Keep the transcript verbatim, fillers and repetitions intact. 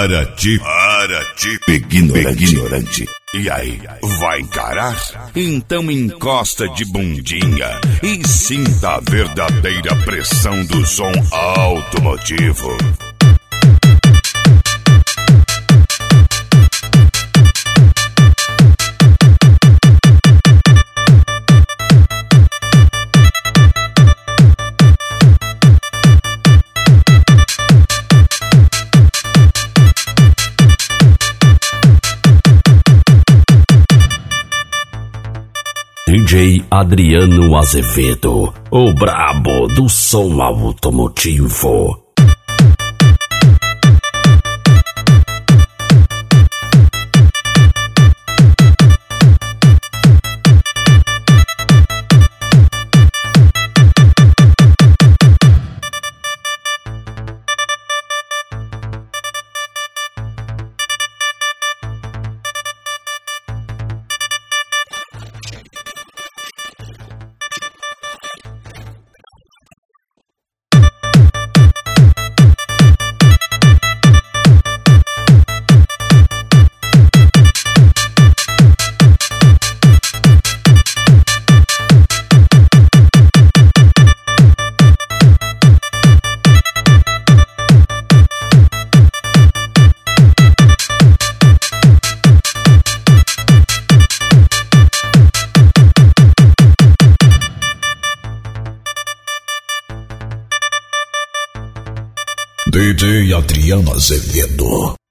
Para ti, para ti, ignorante. ignorante. E aí, vai encarar? Então encosta de bundinha e sinta a verdadeira pressão do som automotivo. D J Adriano Azevedo, o brabo do som automotivo. D J Adriano Azevedo.